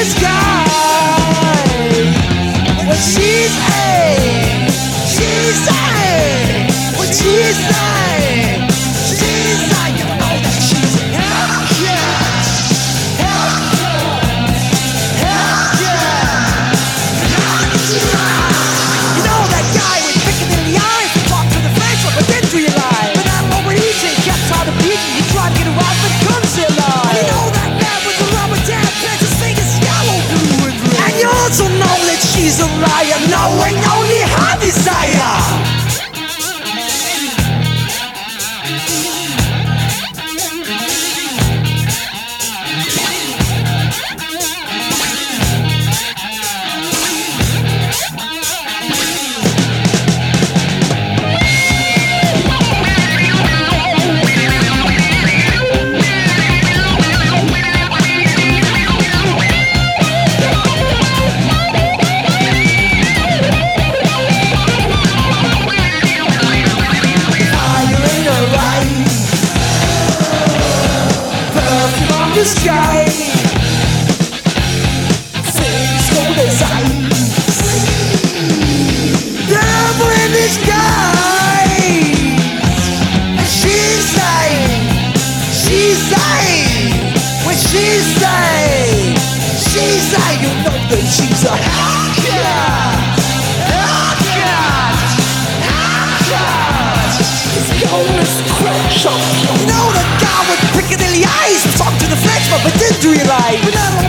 disguise. What she's saying, she's saying, what she's saying, she's saying, you know that she's a Hellcat, Hellcat, Hellcat. You know that guy with picking in the eyes, talk to the face like I didn't realize. But I'm over easy, kept out of beating, you try to get a ride, but comes here alive. You know that man with the rubber dam, pants his fingers yellow, blue and red. And you also know that she's a liar, knowing only her desire. The sky, face cold as ice. Devil in disguise. She's saying, what she's saying, you know that she's a Hellcat, Hellcat, Hellcat. It's going to crash up. You know the guy with Piccadilly eyes, talk to the French, but didn't realize.